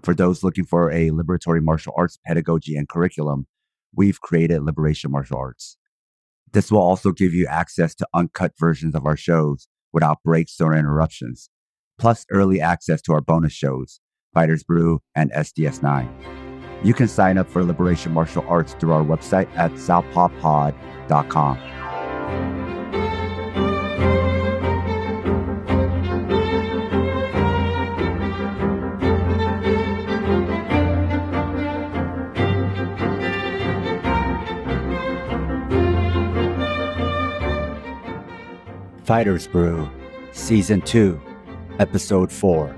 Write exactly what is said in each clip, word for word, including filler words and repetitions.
For those looking for a liberatory martial arts pedagogy and curriculum, we've created Liberation Martial Arts. This will also give you access to uncut versions of our shows without breaks or interruptions, plus early access to our bonus shows, Fighters Brew and S D S nine. You can sign up for Liberation Martial Arts through our website at southpaw pod dot com. Fighters Brew, Season two, Episode four.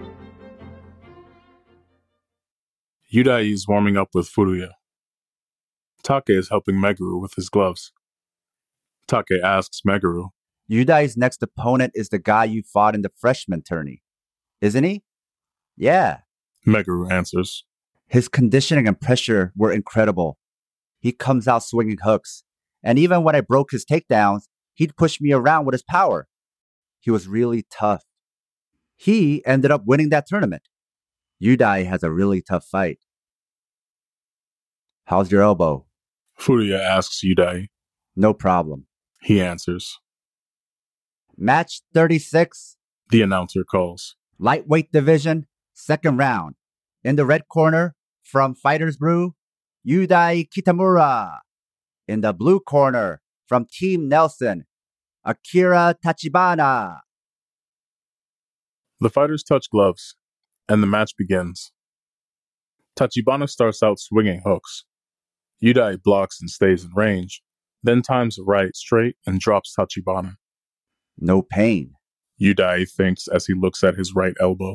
Yudai is warming up with Furuya. Take is helping Meguru with his gloves. Take asks Meguru, Yudai's next opponent is the guy you fought in the freshman tourney, isn't he? Yeah. Meguru answers. His conditioning and pressure were incredible. He comes out swinging hooks, and even when I broke his takedowns, he'd push me around with his power. He was really tough. He ended up winning that tournament. Yudai has a really tough fight. How's your elbow? Furuya asks Yudai. No problem. He answers. Match thirty-six. The announcer calls. Lightweight division, second round. In the red corner, from Fighters Brew, Yudai Kitamura. In the blue corner, from Team Nelson, Akira Tachibana. The fighters touch gloves, and the match begins. Tachibana starts out swinging hooks. Yudai blocks and stays in range, then times a right straight and drops Tachibana. No pain, Yudai thinks as he looks at his right elbow.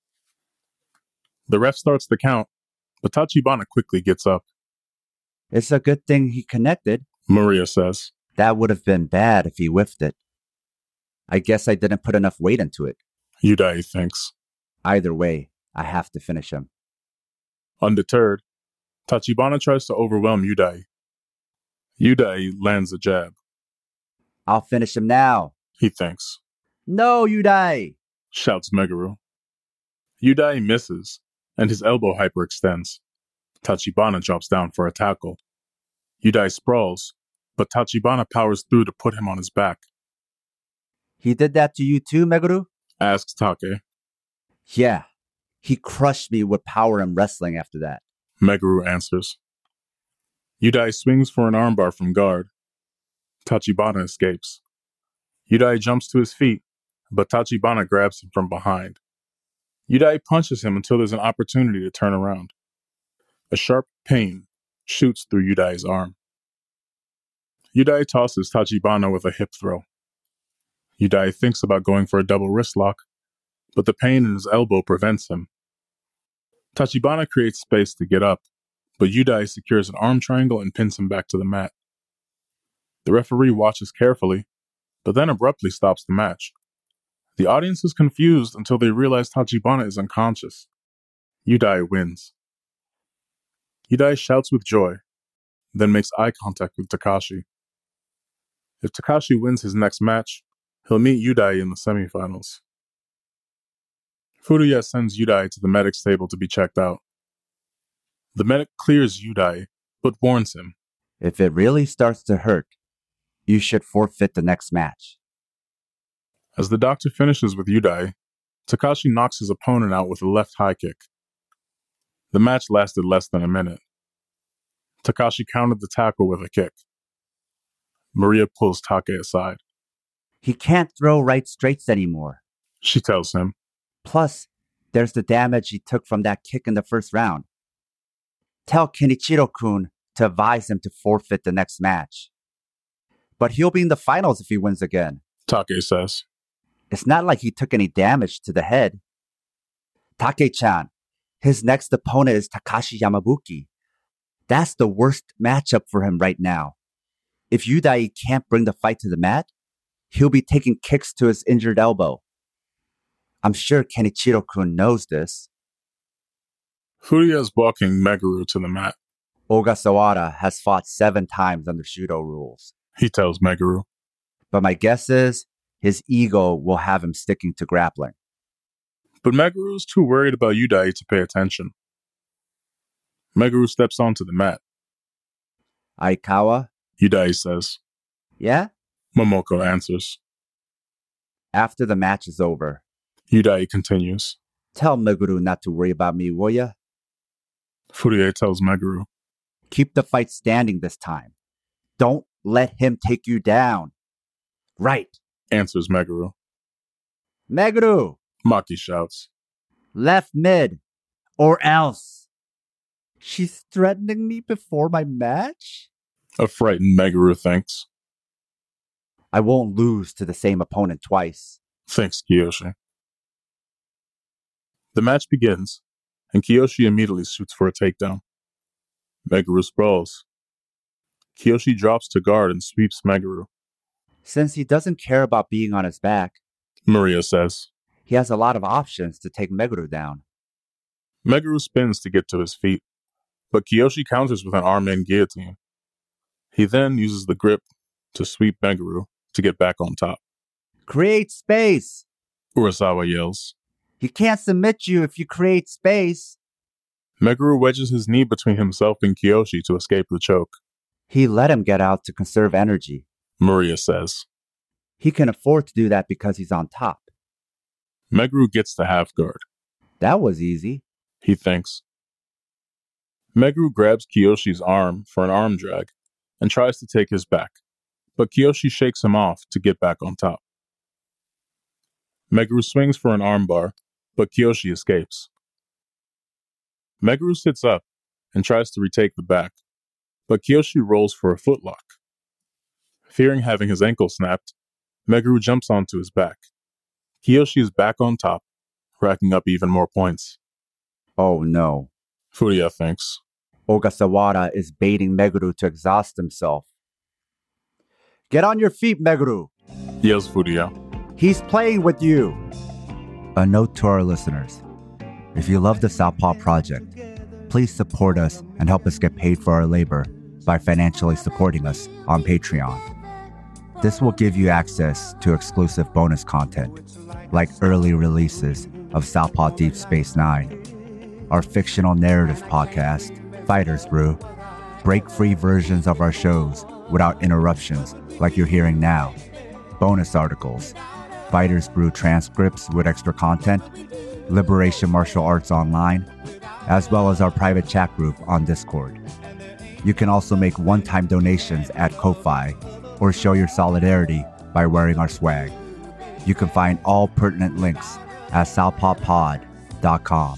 The ref starts the count, but Tachibana quickly gets up. It's a good thing he connected, Maria says. That would have been bad if he whiffed it. I guess I didn't put enough weight into it. Yudai thinks. Either way, I have to finish him. Undeterred, Tachibana tries to overwhelm Yudai. Yudai lands a jab. I'll finish him now, he thinks. No, Yudai! Shouts Meguru. Yudai misses, and his elbow hyperextends. Tachibana drops down for a tackle. Yudai sprawls, but Tachibana powers through to put him on his back. He did that to you too, Meguru? Asks Take. Yeah, he crushed me with power and wrestling after that. Meguru answers. Yudai swings for an armbar from guard. Tachibana escapes. Yudai jumps to his feet, but Tachibana grabs him from behind. Yudai punches him until there's an opportunity to turn around. A sharp pain shoots through Yudai's arm. Yudai tosses Tachibana with a hip throw. Yudai thinks about going for a double wrist lock, but the pain in his elbow prevents him. Tachibana creates space to get up, but Yudai secures an arm triangle and pins him back to the mat. The referee watches carefully, but then abruptly stops the match. The audience is confused until they realize Tachibana is unconscious. Yudai wins. Yudai shouts with joy, then makes eye contact with Takashi. If Takashi wins his next match, he'll meet Yudai in the semifinals. Furuya sends Yudai to the medic's table to be checked out. The medic clears Yudai, but warns him. If it really starts to hurt, you should forfeit the next match. As the doctor finishes with Yudai, Takashi knocks his opponent out with a left high kick. The match lasted less than a minute. Takashi countered the tackle with a kick. Maria pulls Take aside. He can't throw right straights anymore, she tells him. Plus, there's the damage he took from that kick in the first round. Tell Kenichiro-kun to advise him to forfeit the next match. But he'll be in the finals if he wins again, Take says. It's not like he took any damage to the head. Take-chan, his next opponent is Takashi Yamabuki. That's the worst matchup for him right now. If Yudai can't bring the fight to the mat, he'll be taking kicks to his injured elbow. I'm sure Kenichiro-kun knows this. Furuya is walking Meguru to the mat. Ogasawara has fought seven times under Shudo rules, he tells Meguru. But my guess is his ego will have him sticking to grappling. But Meguru is too worried about Yudai to pay attention. Meguru steps onto the mat. Aikawa? Yudai says. Yeah? Momoko answers. After the match is over, Yudai continues. Tell Meguru not to worry about me, will ya? Furie tells Meguru. Keep the fight standing this time. Don't let him take you down. Right, answers Meguru. Meguru! Maki shouts. Left mid, or else. She's threatening me before my match? A frightened Meguru thinks. I won't lose to the same opponent twice, thinks Kiyoshi. The match begins, and Kiyoshi immediately shoots for a takedown. Meguru sprawls. Kiyoshi drops to guard and sweeps Meguru. Since he doesn't care about being on his back, Maria says, he has a lot of options to take Meguru down. Meguru spins to get to his feet, but Kiyoshi counters with an arm-in guillotine. He then uses the grip to sweep Meguru to get back on top. Create space! Urasawa yells. He can't submit you if you create space. Meguru wedges his knee between himself and Kiyoshi to escape the choke. He let him get out to conserve energy, Maria says. He can afford to do that because he's on top. Meguru gets the half guard. That was easy, he thinks. Meguru grabs Kiyoshi's arm for an arm drag and tries to take his back, but Kiyoshi shakes him off to get back on top. Meguru swings for an armbar, but Kiyoshi escapes. Meguru sits up and tries to retake the back, but Kiyoshi rolls for a footlock. Fearing having his ankle snapped, Meguru jumps onto his back. Kiyoshi is back on top, racking up even more points. Oh no, Furia thinks. Ogasawara is baiting Meguru to exhaust himself. Get on your feet, Meguru, yells Furia. He's playing with you. A note to our listeners. If you love the Southpaw Project, please support us and help us get paid for our labor by financially supporting us on Patreon. This will give you access to exclusive bonus content, like early releases of Southpaw Deep Space Nine, our fictional narrative podcast, Fighters Brew, break-free versions of our shows without interruptions like you're hearing now, bonus articles, Fighters Brew transcripts with extra content, Liberation Martial Arts Online, as well as our private chat group on Discord. You can also make one-time donations at Ko-Fi or show your solidarity by wearing our swag. You can find all pertinent links at southpaw pod dot com.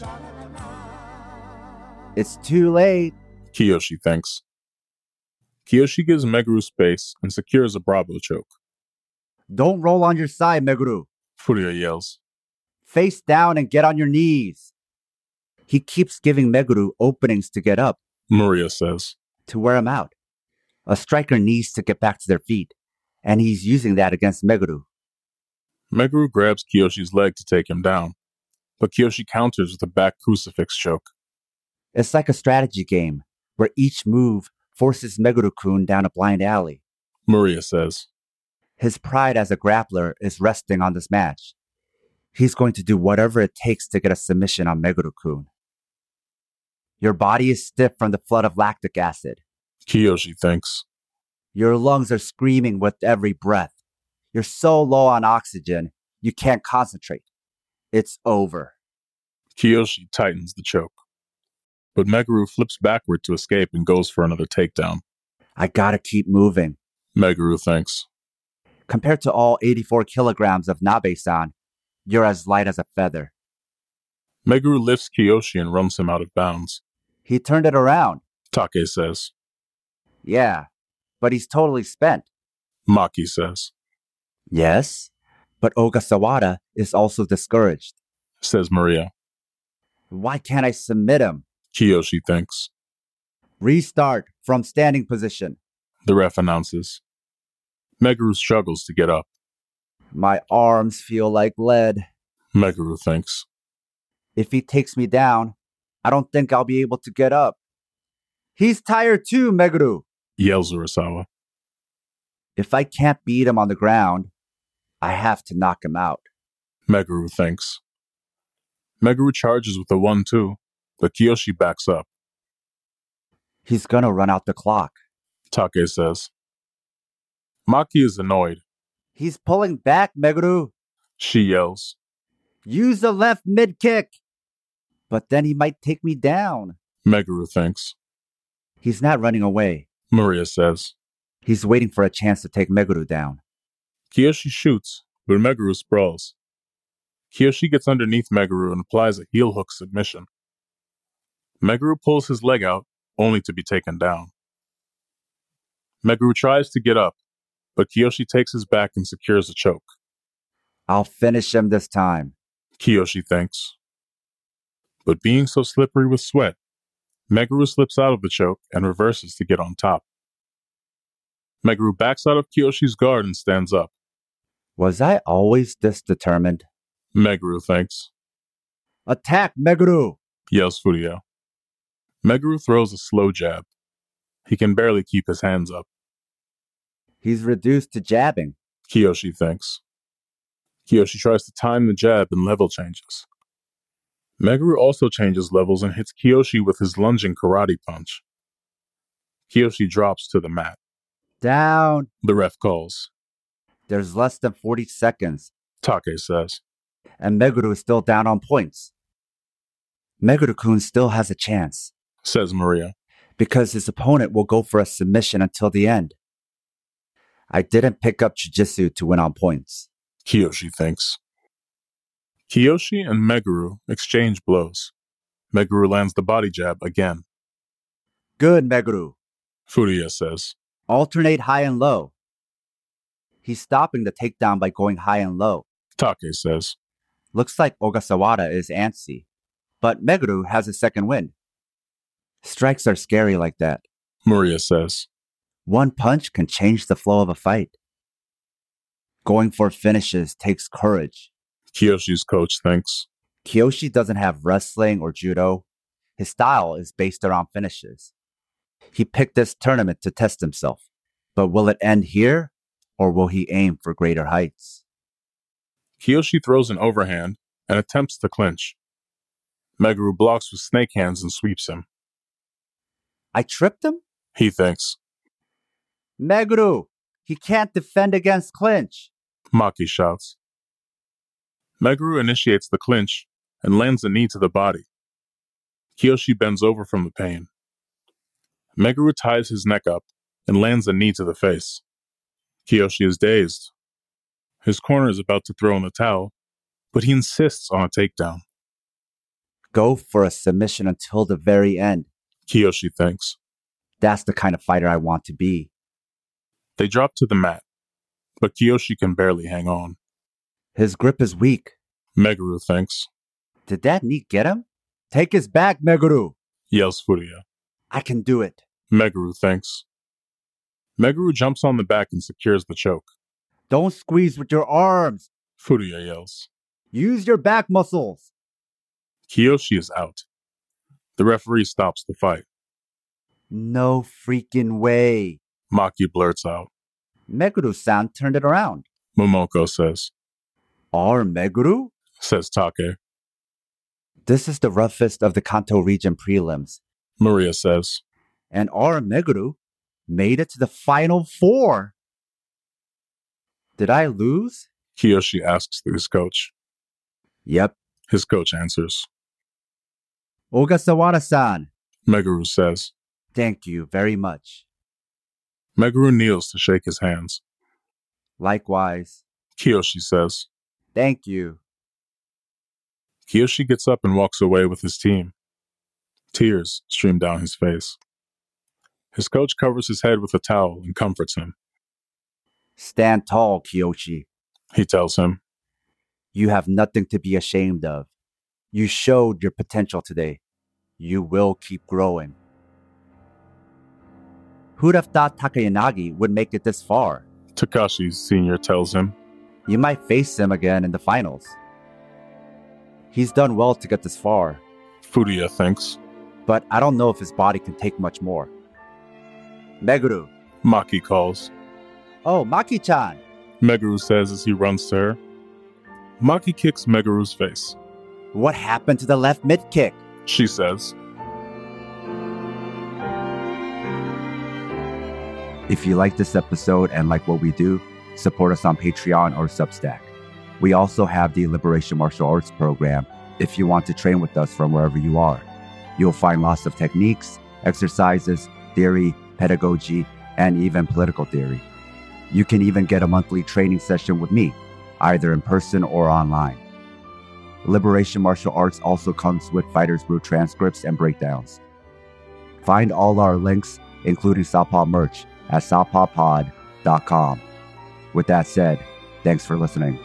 It's too late, Kiyoshi thinks. Kiyoshi gives Meguru space and secures a Bravo choke. Don't roll on your side, Meguru, Furia yells. Face down and get on your knees. He keeps giving Meguru openings to get up, Maria says. To wear him out. A striker needs to get back to their feet, and he's using that against Meguru. Meguru grabs Kiyoshi's leg to take him down, but Kiyoshi counters with a back crucifix choke. It's like a strategy game, where each move forces Meguru-kun down a blind alley, Maria says. His pride as a grappler is resting on this match. He's going to do whatever it takes to get a submission on Meguru-kun. Your body is stiff from the flood of lactic acid, Kiyoshi thinks. Your lungs are screaming with every breath. You're so low on oxygen, you can't concentrate. It's over. Kiyoshi tightens the choke, but Meguru flips backward to escape and goes for another takedown. I gotta keep moving, Meguru thinks. Compared to all eighty-four kilograms of Nabe-san, you're as light as a feather. Meguru lifts Kiyoshi and runs him out of bounds. He turned it around, Take says. Yeah, but he's totally spent, Maki says. Yes, but Ogasawara is also discouraged, says Maria. Why can't I submit him? Kiyoshi thinks. Restart from standing position, the ref announces. Meguru struggles to get up. My arms feel like lead, Meguru thinks. If he takes me down, I don't think I'll be able to get up. He's tired too, Meguru, yells Urasawa. If I can't beat him on the ground, I have to knock him out, Meguru thinks. Meguru charges with a one two, but Kiyoshi backs up. He's gonna run out the clock. Take says. Maki is annoyed. He's pulling back, Meguru. She yells. Use the left mid kick. But then he might take me down. Meguru thinks. He's not running away. Maria says. He's waiting for a chance to take Meguru down. Kiyoshi shoots, but Meguru sprawls. Kiyoshi gets underneath Meguru and applies a heel hook submission. Meguru pulls his leg out, only to be taken down. Meguru tries to get up, but Kiyoshi takes his back and secures a choke. I'll finish him this time, Kiyoshi thinks. But being so slippery with sweat, Meguru slips out of the choke and reverses to get on top. Meguru backs out of Kiyoshi's guard and stands up. Was I always this determined? Meguru thinks. Attack, Meguru! Yells Furuya. Meguru throws a slow jab. He can barely keep his hands up. He's reduced to jabbing, Kiyoshi thinks. Kiyoshi tries to time the jab and level changes. Meguru also changes levels and hits Kiyoshi with his lunging karate punch. Kiyoshi drops to the mat. Down, The ref calls. There's less than forty seconds, Take says. And Meguru is still down on points. Meguru-kun still has a chance, Says Maria. Because his opponent will go for a submission until the end. I didn't pick up Jiu-Jitsu to win on points, Kiyoshi thinks. Kiyoshi and Meguru exchange blows. Meguru lands the body jab again. Good, Meguru. Furuya says. Alternate high and low. He's stopping the takedown by going high and low. Take says. Looks like Ogasawara is antsy, but Meguru has a second wind. Strikes are scary like that. Maria says. One punch can change the flow of a fight. Going for finishes takes courage. Kiyoshi's coach thinks. Kiyoshi doesn't have wrestling or judo. His style is based around finishes. He picked this tournament to test himself. But will it end here, or will he aim for greater heights? Kiyoshi throws an overhand and attempts to clinch. Meguru blocks with snake hands and sweeps him. I tripped him? He thinks. Meguru, he can't defend against clinch. Maki shouts. Meguru initiates the clinch and lands a knee to the body. Kiyoshi bends over from the pain. Meguru ties his neck up and lands a knee to the face. Kiyoshi is dazed. His corner is about to throw in the towel, but he insists on a takedown. Go for a submission until the very end, Kiyoshi thinks. That's the kind of fighter I want to be. They drop to the mat, but Kiyoshi can barely hang on. His grip is weak, Meguru thinks. Did that knee get him? Take his back, Meguru, Yells Furuya. I can do it. Meguru thinks. Meguru jumps on the back and secures the choke. Don't squeeze with your arms. Furuya yells. Use your back muscles. Kiyoshi is out. The referee stops the fight. No freaking way. Maki blurts out. Meguru-san turned it around. Momoko says. Our Meguru? Says Take. This is the roughest of the Kanto region prelims. Maria says. And our Meguru made it to the final four. Did I lose? Kiyoshi asks his coach. Yep. His coach answers. Ogasawara-san. Meguru says. Thank you very much. Meguru kneels to shake his hands. Likewise. Kiyoshi says. Thank you. Kiyoshi gets up and walks away with his team. Tears stream down his face. His coach covers his head with a towel and comforts him. Stand tall, Kiyoshi. He tells him. You have nothing to be ashamed of. You showed your potential today. You will keep growing. Who'd have thought Takayanagi would make it this far? Takashi Senior tells him. You might face him again in the finals. He's done well to get this far. Furuya thinks. But I don't know if his body can take much more. Meguru. Maki calls. Oh, Maki-chan. Meguru says as he runs to her. Maki kicks Meguru's face. What happened to the left mid kick? She says. If you like this episode and like what we do, support us on Patreon or Substack. We also have the Liberation Martial Arts program if you want to train with us from wherever you are. You'll find lots of techniques, exercises, theory, pedagogy, and even political theory. You can even get a monthly training session with me, either in person or online. Liberation Martial Arts also comes with Fighters Brew transcripts and breakdowns. Find all our links, including Southpaw merch, at southpaw pod dot com. With that said, thanks for listening.